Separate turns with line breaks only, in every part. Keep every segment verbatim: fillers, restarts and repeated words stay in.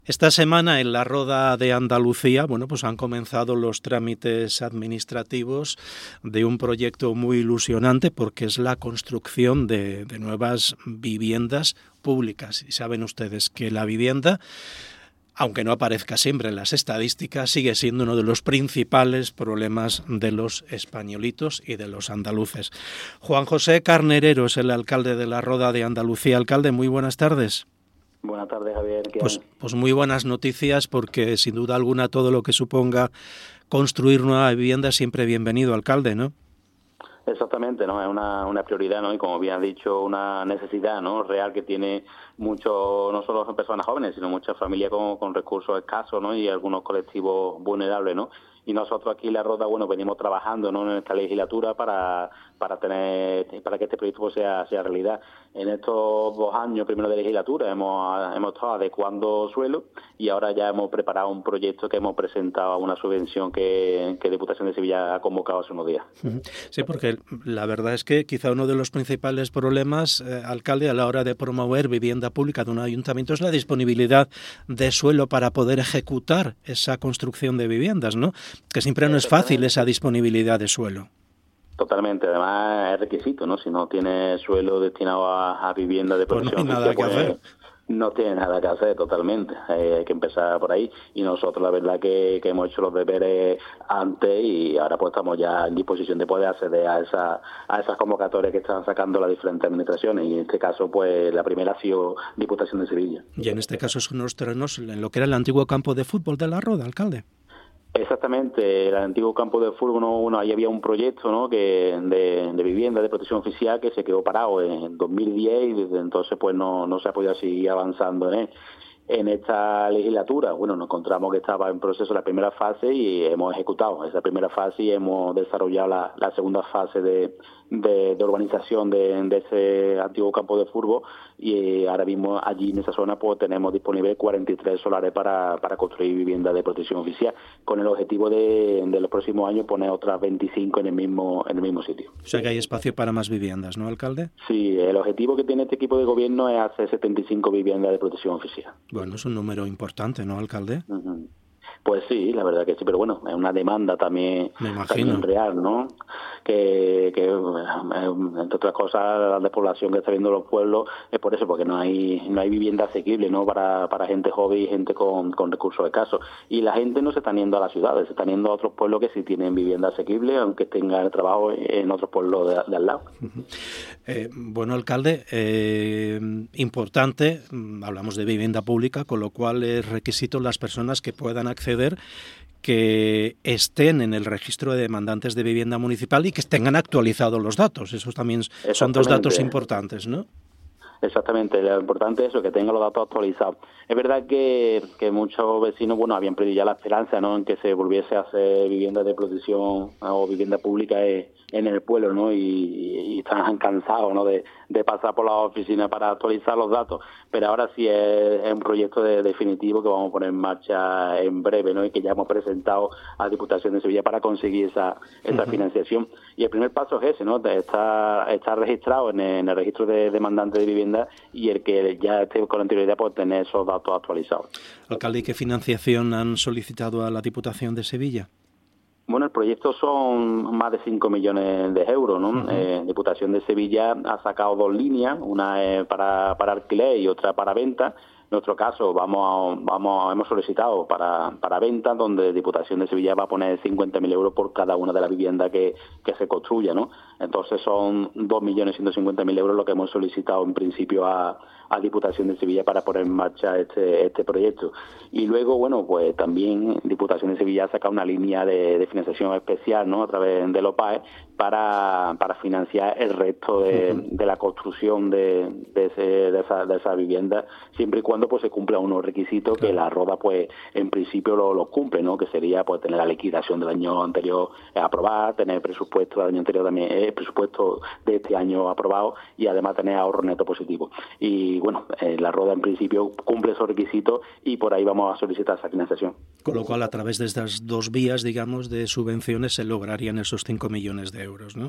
Esta semana en la Roda de Andalucía, bueno, pues han comenzado los trámites administrativos de un proyecto muy ilusionante porque es la construcción de, de nuevas viviendas públicas. Y saben ustedes que la vivienda, aunque no aparezca siempre en las estadísticas, sigue siendo uno de los principales problemas de los españolitos y de los andaluces. Juan José Carnerero es el alcalde de la Roda de Andalucía. Alcalde, muy buenas tardes.
Buenas tardes, Javier.
Pues, pues muy buenas noticias, porque sin duda alguna todo lo que suponga construir nueva vivienda es siempre bienvenido, alcalde, ¿no?
Exactamente, ¿no? Es una, una prioridad, ¿no? Y como bien has dicho, una necesidad, ¿no? Real que tiene mucho, no solo personas jóvenes, sino muchas familias con, con recursos escasos, ¿no? Y algunos colectivos vulnerables, ¿no? Y nosotros aquí en La Roda, bueno, venimos trabajando, ¿no?, en esta legislatura para para tener para que este proyecto sea sea realidad. En estos dos años primero de legislatura hemos hemos estado adecuando suelo y ahora ya hemos preparado un proyecto que hemos presentado a una subvención que, que Diputación de Sevilla ha convocado hace unos días.
Sí, porque la verdad es que quizá uno de los principales problemas, eh, alcalde, a la hora de promover vivienda pública de un ayuntamiento es la disponibilidad de suelo para poder ejecutar esa construcción de viviendas, ¿no? Que siempre no es fácil esa disponibilidad de suelo.
Totalmente, además es requisito, ¿no? Si no tiene suelo destinado a, a vivienda de protección,
pues no hay nada que
pues,
hacer.
No tiene nada que hacer, totalmente. Eh, hay que empezar por ahí. Y nosotros, la verdad, que, que hemos hecho los deberes antes y ahora pues estamos ya en disposición de poder acceder a, esa, a esas convocatorias que están sacando las diferentes administraciones. Y en este caso, pues la primera ha sido Diputación de Sevilla.
Y en este caso son unos terrenos en lo que era el antiguo campo de fútbol de La Roda, alcalde.
Exactamente, el antiguo campo de fútbol, ¿no? Bueno, ahí había un proyecto, ¿no?, que de, de vivienda de protección oficial que se quedó parado en dos mil diez y desde entonces pues no, no se ha podido seguir avanzando en él. En esta legislatura, bueno, nos encontramos que estaba en proceso la primera fase y hemos ejecutado esa primera fase y hemos desarrollado la, la segunda fase de, de, de urbanización de, de ese antiguo campo de fútbol y ahora mismo allí en esa zona pues tenemos disponibles cuarenta y tres solares para, para construir viviendas de protección oficial, con el objetivo de, de los próximos años poner otras veinticinco en el mismo en el mismo sitio.
O sea que hay espacio para más viviendas, ¿no, alcalde?
Sí, el objetivo que tiene este equipo de gobierno es hacer setenta y cinco viviendas de protección oficial.
Bueno, es un número importante, ¿no, alcalde?
Uh-huh. Pues sí, la verdad que sí, pero bueno, es una demanda también, también real, ¿no? Que, que, entre otras cosas, la despoblación que está viendo los pueblos es por eso, porque no hay no hay vivienda asequible, ¿no?, para, para gente joven y gente con, con recursos escasos. Y la gente no se está yendo a las ciudades, se están yendo a otros pueblos que sí tienen vivienda asequible, aunque tengan el trabajo en otros pueblos de, de al lado.
Uh-huh. Eh, bueno, alcalde, eh, importante, hablamos de vivienda pública, con lo cual es requisito las personas que puedan acceder que estén en el registro de demandantes de vivienda municipal y que tengan actualizados los datos. Esos también son dos datos importantes, ¿no?
Exactamente, lo importante es eso, que tenga los datos actualizados. Es verdad que, que muchos vecinos, bueno, habían perdido ya la esperanza, ¿no?, en que se volviese a hacer vivienda de protección o vivienda pública en el pueblo, ¿no?, y, y están cansados, ¿no?, de, de pasar por la oficina para actualizar los datos. Pero ahora sí es, es un proyecto de, definitivo que vamos a poner en marcha en breve, ¿no?, y que ya hemos presentado a Diputación de Sevilla para conseguir esa, esa uh-huh. financiación. Y el primer paso es ese, ¿no?, de estar, estar registrado en el, en el registro de demandantes de vivienda y el que ya esté con anterioridad por tener esos datos actualizados.
Alcalde, ¿y qué financiación han solicitado a la Diputación de Sevilla?
Bueno, el proyecto son más de cinco millones de euros, ¿no? Uh-huh. Eh, Diputación de Sevilla ha sacado dos líneas, una es para, para alquiler y otra para venta. En nuestro caso vamos a, vamos a, hemos solicitado para, para venta, donde Diputación de Sevilla va a poner cincuenta mil euros por cada una de las viviendas que, que se construya, ¿no? Entonces son dos millones ciento cincuenta mil euros lo que hemos solicitado en principio a, a Diputación de Sevilla para poner en marcha este, este proyecto. Y luego, bueno, pues también Diputación de Sevilla ha sacado una línea de, de financiación especial, ¿no?, a través de los P A E para, para financiar el resto de, uh-huh. de la construcción de, de, ese, de, esa, de esa vivienda, siempre y cuando pues se cumpla unos requisitos claro. que la Roda pues en principio los lo cumple, ¿no?, que sería pues tener la liquidación del año anterior aprobada, tener presupuesto del año anterior también, eh, presupuesto de este año aprobado y además tener ahorro neto positivo. Y bueno, eh, la Roda en principio cumple esos requisitos y por ahí vamos a solicitar esa financiación.
Con lo cual, a través de estas dos vías, digamos, de subvenciones se lograrían esos cinco millones de euros, ¿no?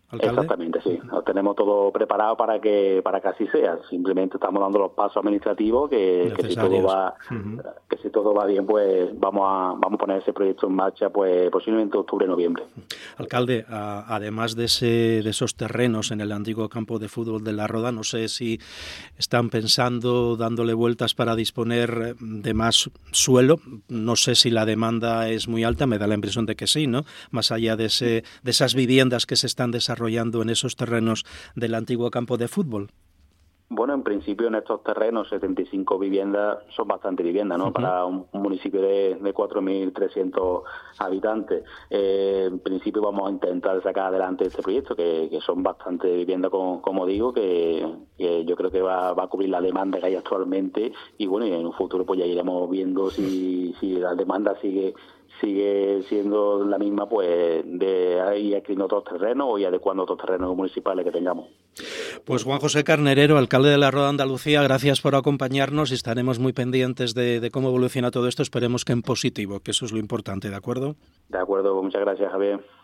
alcalde.
Exactamente, sí. Lo tenemos todo preparado para que para que así sea. Simplemente estamos dando los pasos administrativos que, que si todo va uh-huh. que si todo va bien, pues vamos a vamos a poner ese proyecto en marcha, pues posiblemente octubre, noviembre.
Alcalde, a, además de ese de esos terrenos en el antiguo campo de fútbol de La Roda, no sé si están pensando, dándole vueltas para disponer de más suelo. No sé si la demanda es muy alta, me da la impresión de que sí, ¿no? Más allá de ese de esas viviendas que se están desarrollando en esos terrenos del antiguo campo de fútbol.
Bueno, en principio en estos terrenos setenta y cinco viviendas son bastante viviendas, ¿no? Uh-huh. Para un, un municipio de, de cuatro mil trescientos habitantes. Eh, en principio vamos a intentar sacar adelante este proyecto, que, que son bastante viviendas, como, como digo, que, que yo creo que va, va a cubrir la demanda que hay actualmente y bueno, y en un futuro pues ya iremos viendo si, si la demanda sigue sigue siendo la misma, pues de ir adquiriendo otros terrenos o ir adecuando otros terrenos municipales que tengamos.
Pues Juan José Carnerero, alcalde de La Roda, Andalucía, gracias por acompañarnos y estaremos muy pendientes de, de cómo evoluciona todo esto. Esperemos que en positivo, que eso es lo importante, ¿de acuerdo?
De acuerdo, muchas gracias, Javier.